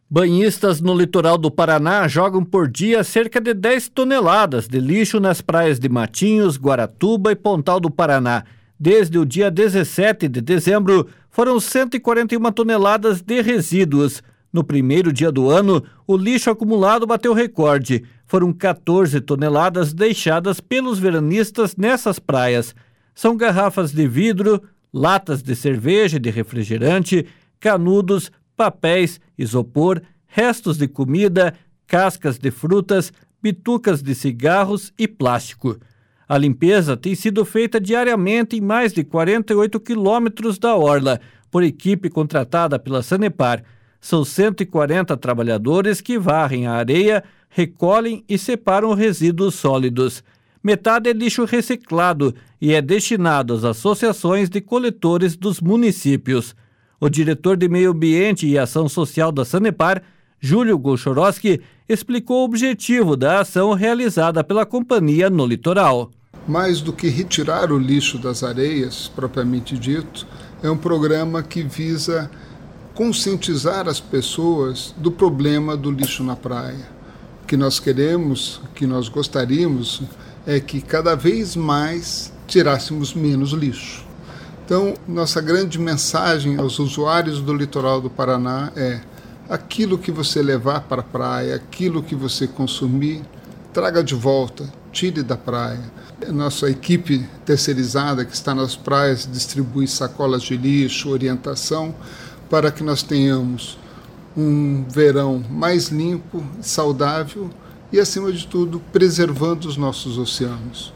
Banhistas no litoral do Paraná jogam por dia cerca de 10 toneladas de lixo nas praias de Matinhos, Guaratuba e Pontal do Paraná. Desde o dia 17 de dezembro, foram 141 toneladas de resíduos. No primeiro dia do ano, o lixo acumulado bateu recorde. Foram 14 toneladas deixadas pelos veranistas nessas praias. São garrafas de vidro, latas de cerveja e de refrigerante, canudos, papéis, isopor, restos de comida, cascas de frutas, bitucas de cigarros e plástico. A limpeza tem sido feita diariamente em mais de 48 quilômetros da orla, por equipe contratada pela Sanepar. São 140 trabalhadores que varrem a areia, recolhem e separam resíduos sólidos. Metade é lixo reciclado e é destinado às associações de coletores dos municípios. O diretor de Meio Ambiente e Ação Social da Sanepar, Júlio Golchorowski, explicou o objetivo da ação realizada pela companhia no litoral. Mais do que retirar o lixo das areias, propriamente dito, é um programa que visa conscientizar as pessoas do problema do lixo na praia. O que nós queremos, o que nós gostaríamos, é que cada vez mais tirássemos menos lixo. Então, nossa grande mensagem aos usuários do litoral do Paraná é: aquilo que você levar para a praia, aquilo que você consumir, traga de volta, tire da praia. Nossa equipe terceirizada que está nas praias distribui sacolas de lixo, orientação, para que nós tenhamos um verão mais limpo, saudável e, acima de tudo, preservando os nossos oceanos.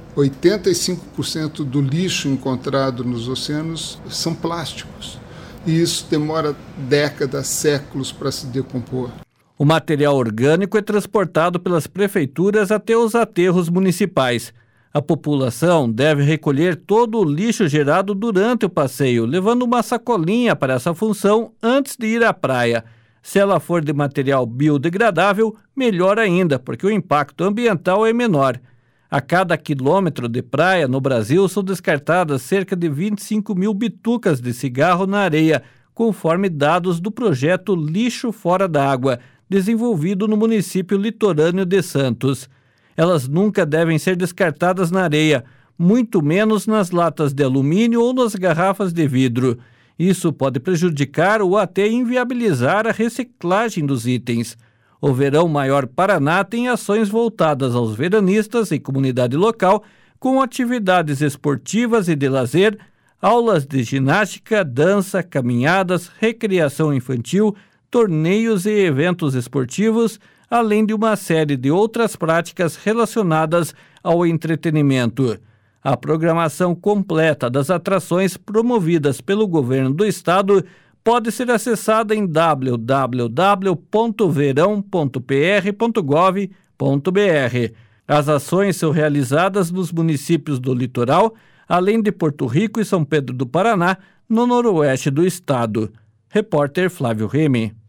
85% do lixo encontrado nos oceanos são plásticos, e isso demora décadas, séculos para se decompor. O material orgânico é transportado pelas prefeituras até os aterros municipais. A população deve recolher todo o lixo gerado durante o passeio, levando uma sacolinha para essa função antes de ir à praia. Se ela for de material biodegradável, melhor ainda, porque o impacto ambiental é menor. A cada quilômetro de praia no Brasil são descartadas cerca de 25 mil bitucas de cigarro na areia, conforme dados do projeto Lixo Fora d'Água, desenvolvido no município litorâneo de Santos. Elas nunca devem ser descartadas na areia, muito menos nas latas de alumínio ou nas garrafas de vidro. Isso pode prejudicar ou até inviabilizar a reciclagem dos itens. O Verão Maior Paraná tem ações voltadas aos veranistas e comunidade local, com atividades esportivas e de lazer, aulas de ginástica, dança, caminhadas, recreação infantil, torneios e eventos esportivos, além de uma série de outras práticas relacionadas ao entretenimento. A programação completa das atrações promovidas pelo governo do estado pode ser acessada em www.verão.pr.gov.br. As ações são realizadas nos municípios do litoral, além de Porto Rico e São Pedro do Paraná, no noroeste do estado. Repórter Flávio Remy.